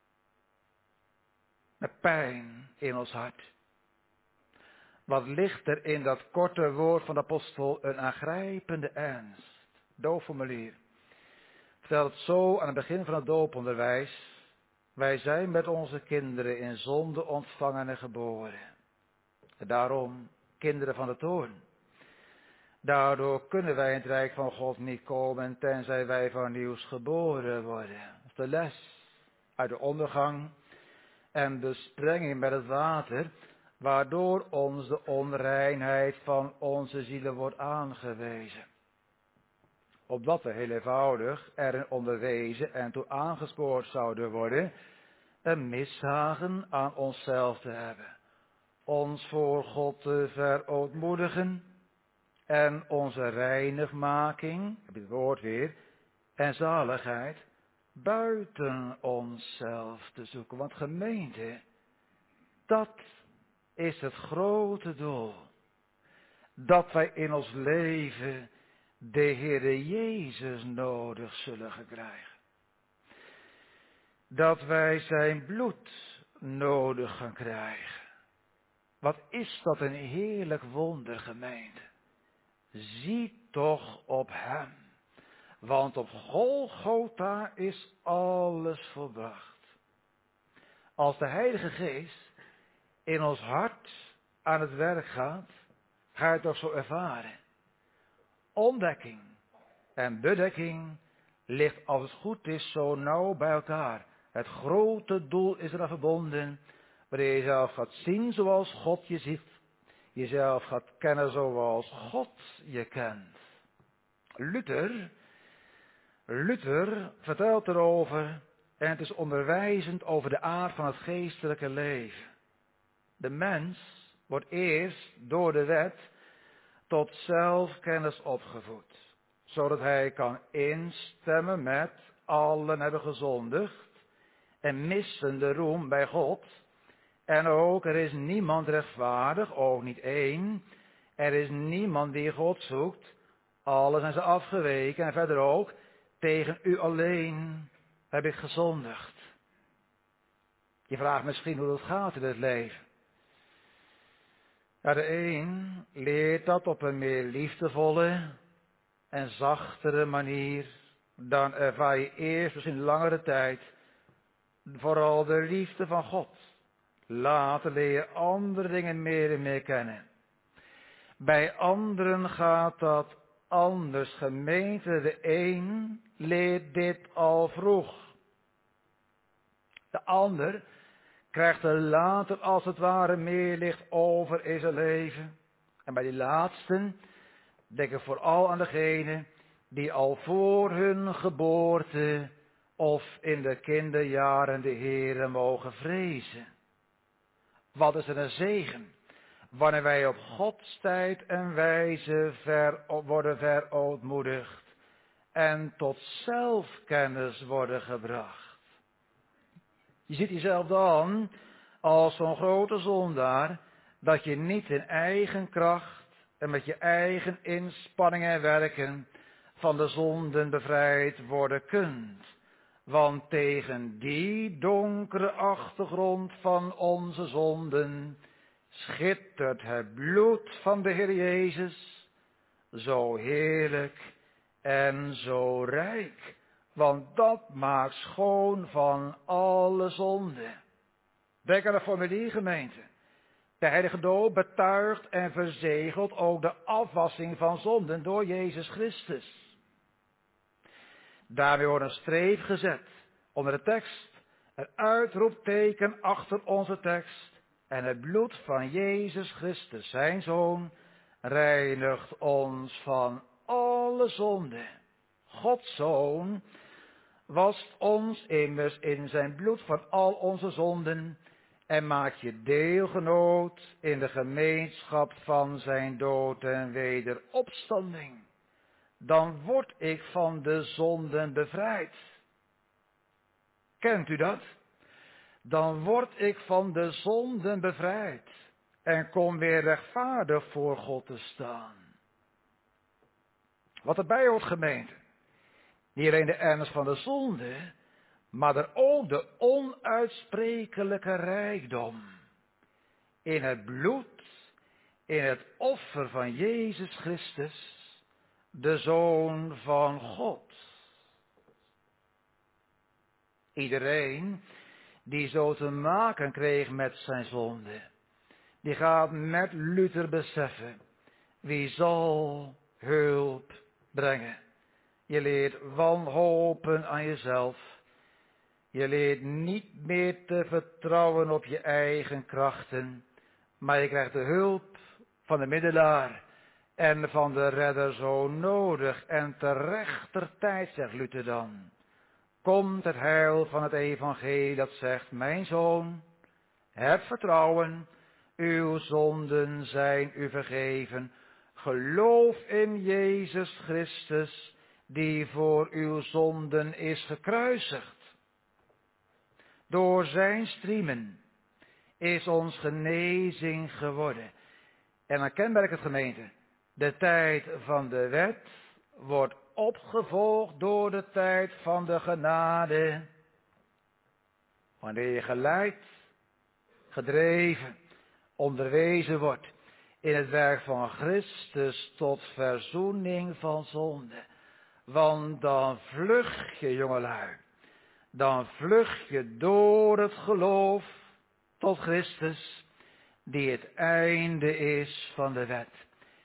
Met pijn in ons hart. Wat ligt er in dat korte woord van de apostel een aangrijpende ernst. Doopformulier. Vertel het zo aan het begin van het dooponderwijs. Wij zijn met onze kinderen in zonde ontvangen en geboren. En daarom kinderen van de toorn. Daardoor kunnen wij in het rijk van God niet komen tenzij wij van nieuws geboren worden. Dat is de les uit de ondergang en besprenging met het water, waardoor ons de onreinheid van onze zielen wordt aangewezen. Opdat we heel eenvoudig erin onderwezen en toe aangespoord zouden worden een mishagen aan onszelf te hebben. Ons voor God te verootmoedigen en onze reinigmaking, heb je het woord weer, en zaligheid buiten onszelf te zoeken. Want gemeente, dat is het grote doel. Dat wij in ons leven de Heere Jezus nodig zullen krijgen. Dat wij zijn bloed nodig gaan krijgen. Wat is dat een heerlijk wonder, gemeente. Zie toch op hem. Want op Golgotha is alles volbracht. Als de Heilige Geest in ons hart aan het werk gaat, ga je het toch zo ervaren. Ontdekking en bedekking ligt als het goed is zo nauw bij elkaar. Het grote doel is eraan verbonden, waarin je jezelf gaat zien zoals God je ziet. Jezelf gaat kennen zoals God je kent. Luther vertelt erover, en het is onderwijzend over de aard van het geestelijke leven. De mens wordt eerst door de wet tot zelfkennis opgevoed, zodat hij kan instemmen met allen hebben gezondigd en missen de roem bij God. En ook, er is niemand rechtvaardig, ook niet één. Er is niemand die God zoekt. Alle zijn ze afgeweken en verder ook, tegen u alleen heb ik gezondigd. Je vraagt misschien hoe dat gaat in het leven. Ja, de een leert dat op een meer liefdevolle en zachtere manier. Dan ervaar je eerst, dus in langere tijd, vooral de liefde van God. Later leer je andere dingen meer en meer kennen. Bij anderen gaat dat anders. Gemeente, de een leert dit al vroeg. De ander krijgt er later als het ware meer licht over in zijn leven. En bij die laatsten denk ik vooral aan degenen die al voor hun geboorte of in de kinderjaren de Heere mogen vrezen. Wat is er een zegen wanneer wij op Gods tijd en wijze worden verootmoedigd en tot zelfkennis worden gebracht. Je ziet jezelf dan als zo'n grote zondaar dat je niet in eigen kracht en met je eigen inspanningen en werken van de zonden bevrijd worden kunt. Want tegen die donkere achtergrond van onze zonden schittert het bloed van de Heer Jezus zo heerlijk en zo rijk. Want dat maakt schoon van alle zonden. Denk aan de formulier, gemeente. De heilige doop betuigt en verzegelt ook de afwassing van zonden door Jezus Christus. Daarmee wordt een streep gezet onder de tekst, een uitroepteken achter onze tekst. En het bloed van Jezus Christus, zijn Zoon, reinigt ons van alle zonden. Gods Zoon wast ons immers in zijn bloed van al onze zonden en maakt je deelgenoot in de gemeenschap van zijn dood en wederopstanding. Dan word ik van de zonden bevrijd. Kent u dat? Dan word ik van de zonden bevrijd en kom weer rechtvaardig voor God te staan. Wat erbij hoort, gemeente. Niet alleen de ernst van de zonde, maar er ook de onuitsprekelijke rijkdom. In het bloed, in het offer van Jezus Christus, de Zoon van God. Iedereen die zo te maken kreeg met zijn zonde, die gaat met Luther beseffen, wie zal hulp brengen. Je leert wanhopen aan jezelf. Je leert niet meer te vertrouwen op je eigen krachten, maar je krijgt de hulp van de middelaar en van de redder zo nodig. En te rechter tijd, zegt Luther dan, komt het heil van het evangelie dat zegt, mijn zoon, heb vertrouwen, uw zonden zijn u vergeven. Geloof in Jezus Christus, die voor uw zonden is gekruisigd. Door zijn striemen is ons genezing geworden. En dan kenmerkt het, gemeente, de tijd van de wet wordt opgevolgd door de tijd van de genade. Wanneer je geleid, gedreven, onderwezen wordt in het werk van Christus tot verzoening van zonde. Want dan vlucht je, jongelui, dan vlucht je door het geloof tot Christus, die het einde is van de wet.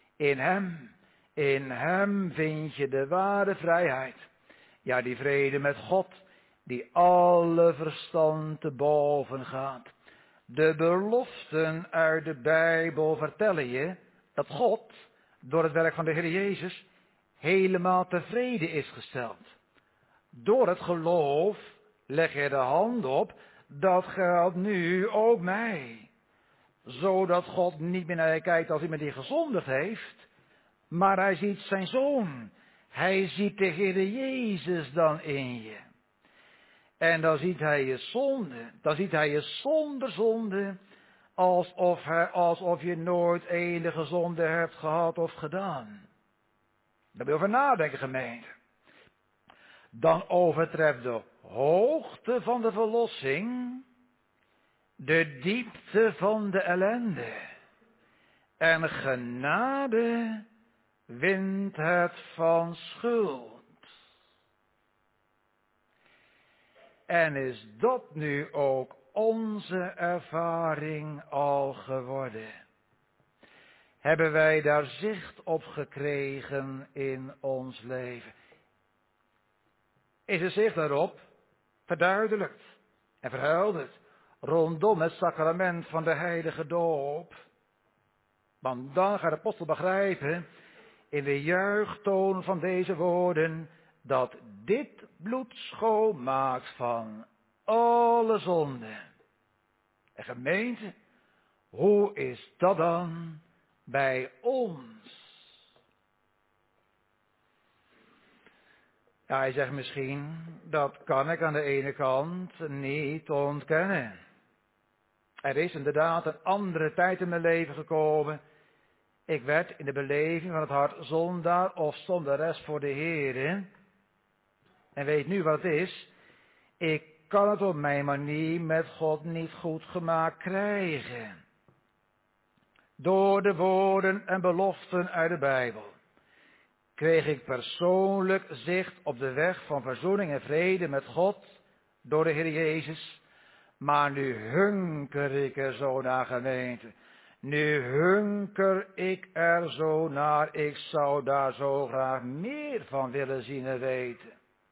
In hem vind je de ware vrijheid. Ja, die vrede met God, die alle verstand te boven gaat. De beloften uit de Bijbel vertellen je dat God, door het werk van de Heer Jezus, helemaal tevreden is gesteld. Door het geloof leg je de hand op, dat geldt nu ook mij. Zodat God niet meer naar je kijkt als iemand die gezondigd heeft, maar hij ziet zijn Zoon. Hij ziet de Heer Jezus dan in je. En dan ziet hij je zonde, dan ziet hij je zonder zonde, alsof je nooit enige zonde hebt gehad of gedaan. Daar wil je over nadenken, gemeente. Dan overtreft de hoogte van de verlossing de diepte van de ellende. En genade wint het van schuld. En is dat nu ook onze ervaring al geworden? Hebben wij daar zicht op gekregen in ons leven? Is er zicht daarop verduidelijkt en verhelderd rondom het sacrament van de heilige doop? Want dan gaat de apostel begrijpen in de juichtoon van deze woorden dat dit bloed schoonmaakt van alle zonde. En gemeente, hoe is dat dan bij ons? Ja, hij zegt misschien, dat kan ik aan de ene kant niet ontkennen. Er is inderdaad een andere tijd in mijn leven gekomen. Ik werd in de beleving van het hart zondaar of zondares voor de Heer. En weet nu wat het is. Ik kan het op mijn manier met God niet goed gemaakt krijgen. Door de woorden en beloften uit de Bijbel kreeg ik persoonlijk zicht op de weg van verzoening en vrede met God door de Heer Jezus. Maar nu hunker ik er zo naar, gemeente. Nu hunker ik er zo naar. Ik zou daar zo graag meer van willen zien en weten.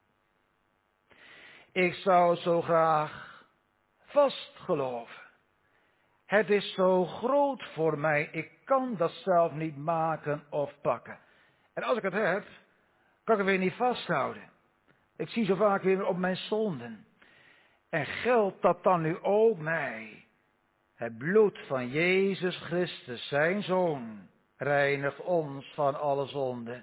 Ik zou zo graag vastgeloven. Het is zo groot voor mij. Ik kan dat zelf niet maken of pakken. En als ik het heb, kan ik het weer niet vasthouden. Ik zie zo vaak weer op mijn zonden. En geldt dat dan nu ook mij? Het bloed van Jezus Christus, zijn Zoon, reinigt ons van alle zonden.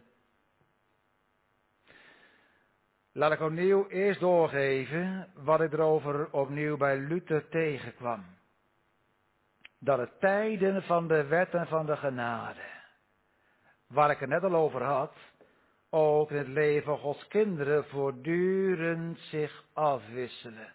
Laat ik opnieuw eerst doorgeven wat ik erover opnieuw bij Luther tegenkwam. Dat het tijden van de wet en van de genade, waar ik het net al over had, ook in het leven van Gods kinderen voortdurend zich afwisselen.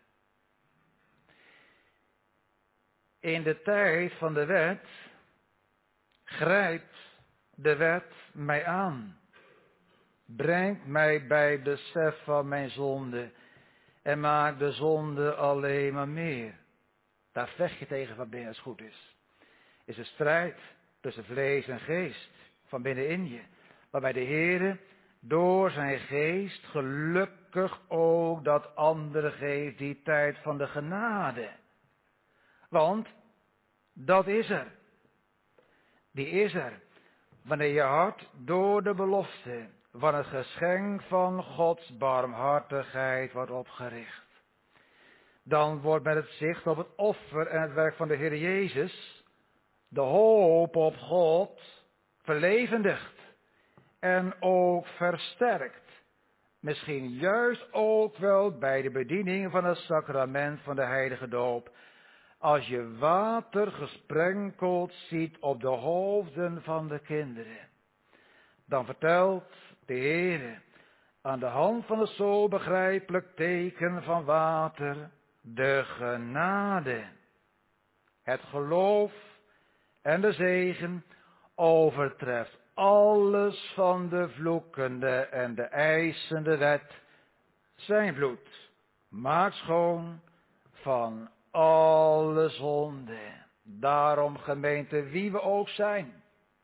In de tijd van de wet grijpt de wet mij aan, brengt mij bij besef van mijn zonde en maakt de zonde alleen maar meer. Daar vecht je tegen wat binnenkort goed is. Is een strijd tussen vlees en geest van binnenin je, waarbij de Heere door zijn geest gelukkig ook dat andere geeft, die tijd van de genade. Want dat is er. Die is er. Wanneer je hart door de belofte van het geschenk van Gods barmhartigheid wordt opgericht. Dan wordt met het zicht op het offer en het werk van de Heer Jezus de hoop op God verlevendigd en ook versterkt. Misschien juist ook wel bij de bediening van het sacrament van de heilige doop. Als je water gesprenkeld ziet op de hoofden van de kinderen, dan vertelt de Heer aan de hand van het zo begrijpelijk teken van water de genade. Het geloof en de zegen overtreft alles van de vloekende en de eisende wet. Zijn bloed maakt schoon van alle zonde. Daarom, gemeente, wie we ook zijn,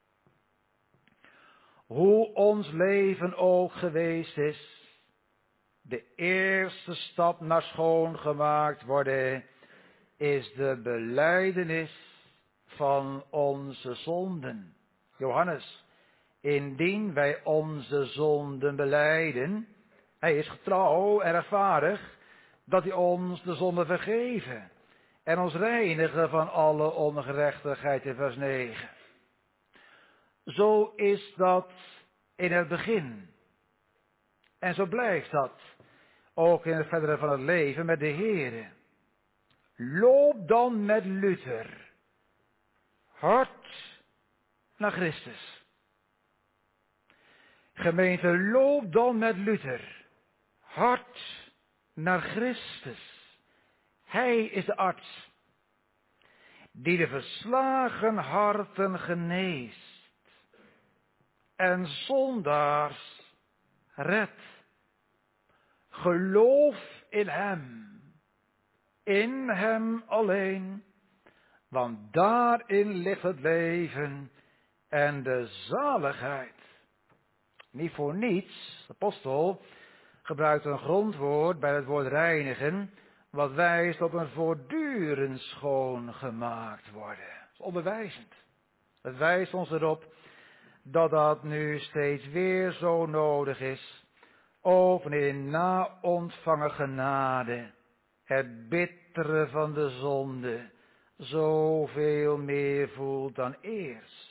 hoe ons leven ook geweest is, de eerste stap naar schoongemaakt worden is de belijdenis van onze zonden. Johannes, indien wij onze zonden belijden, hij is getrouw en rechtvaardig, dat hij ons de zonde vergeven en ons reinigen van alle ongerechtigheid in vers 9. Zo is dat in het begin. En zo blijft dat ook in het verdere van het leven met de Heere. Loop dan met Luther hard naar Christus. Gemeente, loop dan met Luther hard naar Christus. Hij is de arts. die de verslagen harten geneest en zondaars redt. Geloof in hem alleen, want daarin ligt het leven en de zaligheid. Niet voor niets, de apostel gebruikt een grondwoord bij het woord reinigen, wat wijst op een voortdurend schoongemaakt worden. Dat is onderwijzend. Het wijst ons erop dat dat nu steeds weer zo nodig is, ook wanneer na ontvangen genade het bittere van de zonde zoveel meer voelt dan eerst.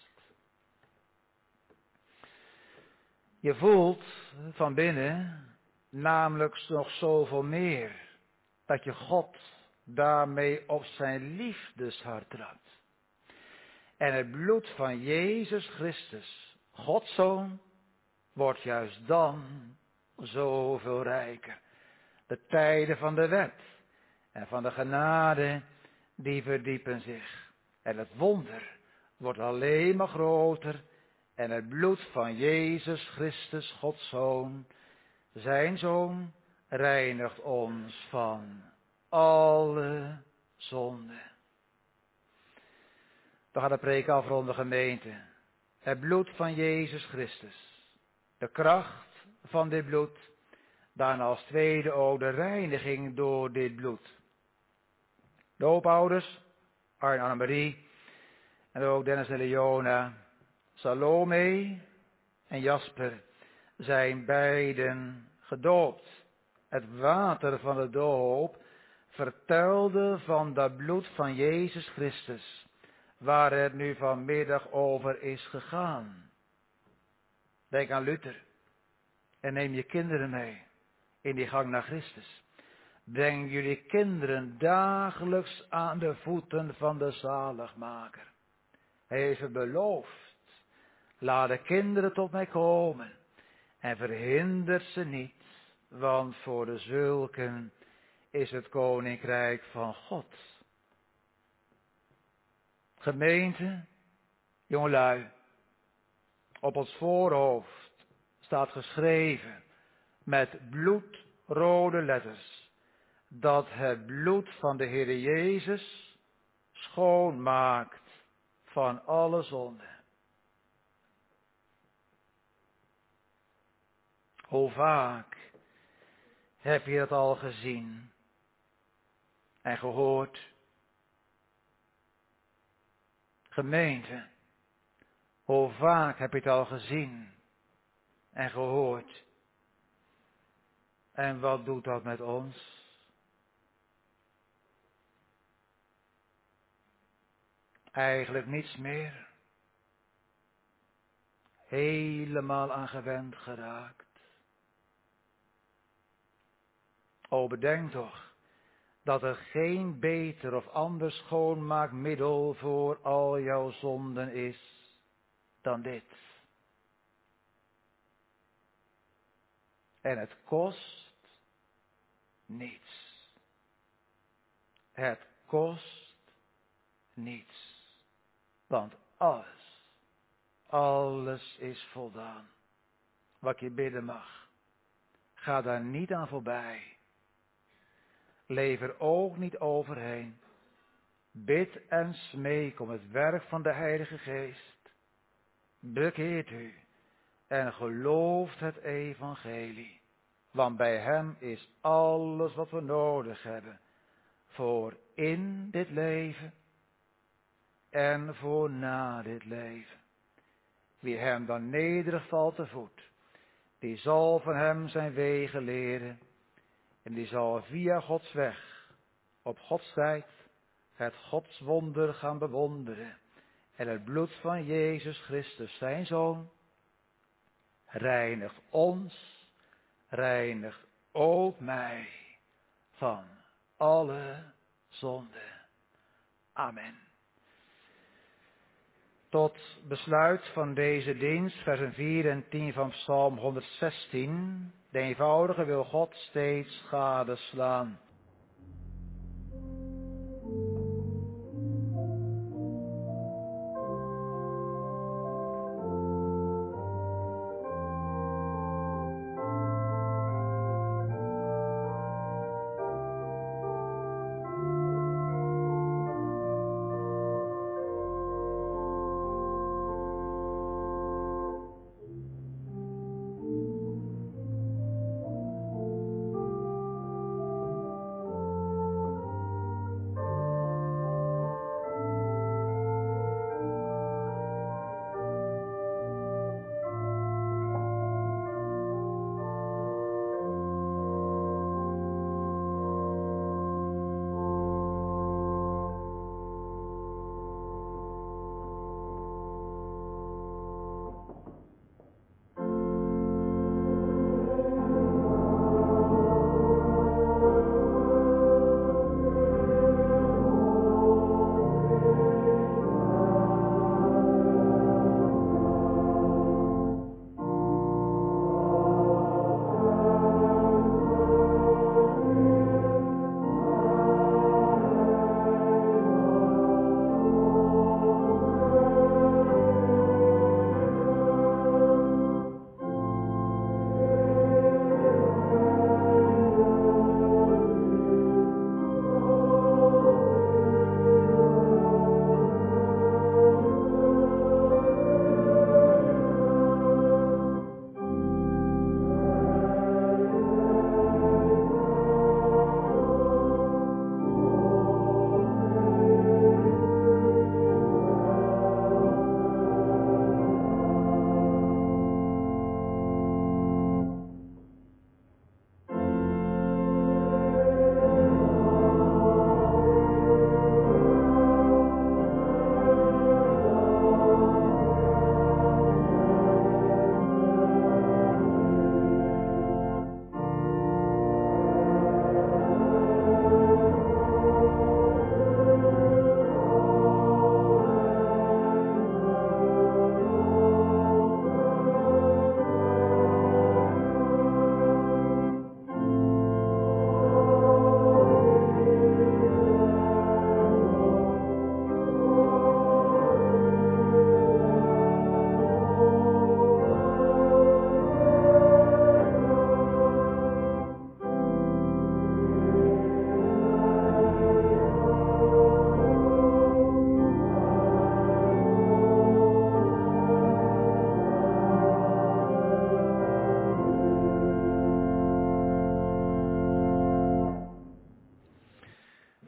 Je voelt van binnen namelijk nog zoveel meer dat je God daarmee op zijn liefdeshart trapt. En het bloed van Jezus Christus, Gods Zoon, wordt juist dan zoveel rijker. De tijden van de wet en van de genade, die verdiepen zich. En het wonder wordt alleen maar groter. En het bloed van Jezus Christus, Gods Zoon, zijn Zoon, reinigt ons van alle zonde. We gaan de preek afronden, gemeente. Het bloed van Jezus Christus. De kracht van dit bloed. Daarna als tweede ook de reiniging door dit bloed. De hoopouders, Arjen en Annemarie, en ook Dennis en Leona, Salome en Jasper, zijn beiden gedoopt. Het water van de doop vertelde van dat bloed van Jezus Christus, waar het nu vanmiddag over is gegaan. Denk aan Luther en neem je kinderen mee in die gang naar Christus. Breng jullie kinderen dagelijks aan de voeten van de zaligmaker. Hij heeft het beloofd. Laat de kinderen tot mij komen en verhindert ze niet, want voor de zulken is het koninkrijk van God. Gemeente, jongelui, op ons voorhoofd staat geschreven met bloedrode letters dat het bloed van de Heer Jezus schoonmaakt van alle zonde. Hoe vaak heb je dat al gezien en gehoord? Gemeente, hoe vaak heb je het al gezien en gehoord? En wat doet dat met ons? Eigenlijk niets meer. Helemaal aan gewend geraakt. O, bedenk toch dat er geen beter of ander schoonmaakmiddel voor al jouw zonden is dan dit. En het kost niets. Het kost niets. Want alles is voldaan. Wat je bidden mag. Ga daar niet aan voorbij. Leef er ook niet overheen. Bid en smeek om het werk van de Heilige Geest. Bekeert u en gelooft het evangelie. Want bij hem is alles wat we nodig hebben. Voor in dit leven en voor na dit leven. Wie hem dan nederig valt te voet, die zal van hem zijn wegen leren. En die zal via Gods weg, op Gods tijd, het Gods wonder gaan bewonderen. En het bloed van Jezus Christus, zijn Zoon, reinigt ons, reinigt ook mij van alle zonde. Amen. Tot besluit van deze dienst, versen 4 en 10 van Psalm 116. De eenvoudige wil God steeds gadeslaan.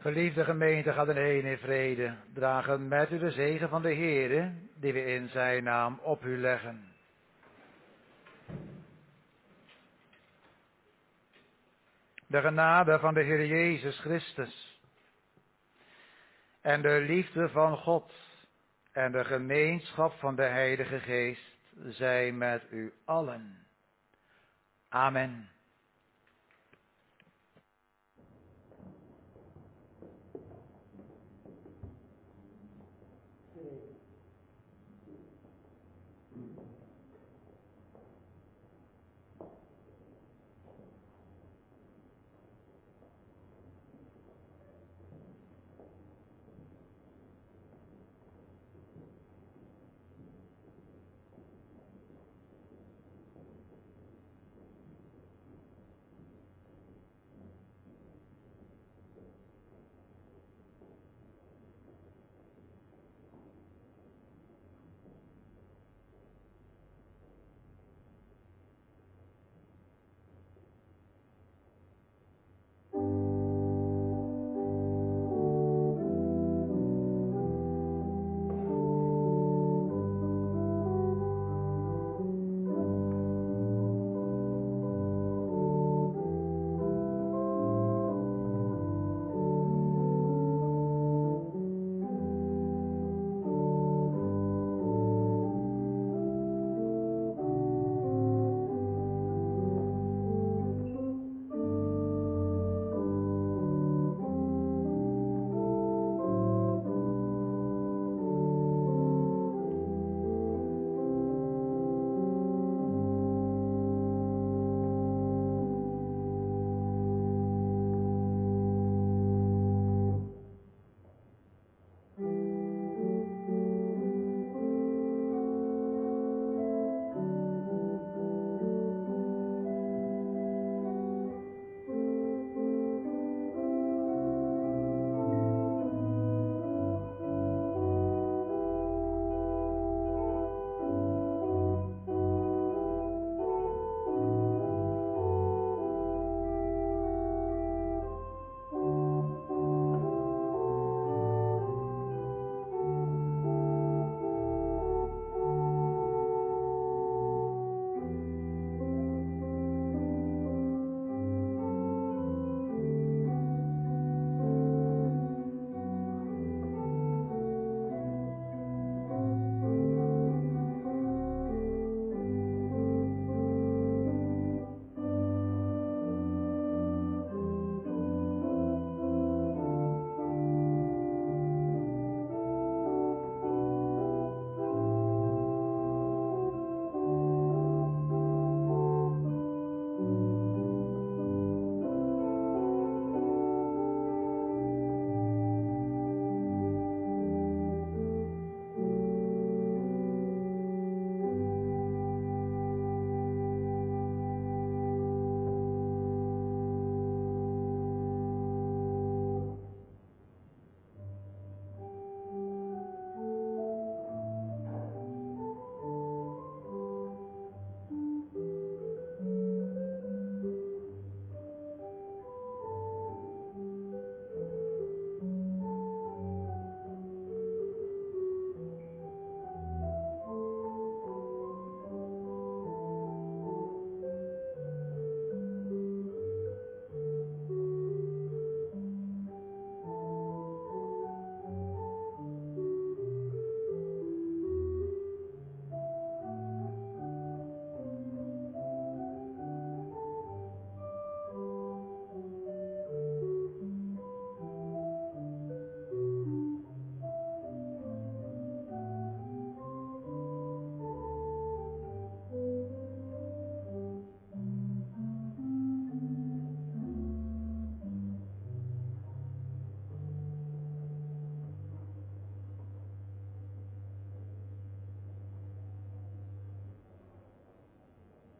Geliefde gemeente, gaat heen in vrede. Dragen met u de zegen van de Heere, die we in zijn naam op u leggen. De genade van de Heer Jezus Christus en de liefde van God en de gemeenschap van de Heilige Geest zij met u allen. Amen.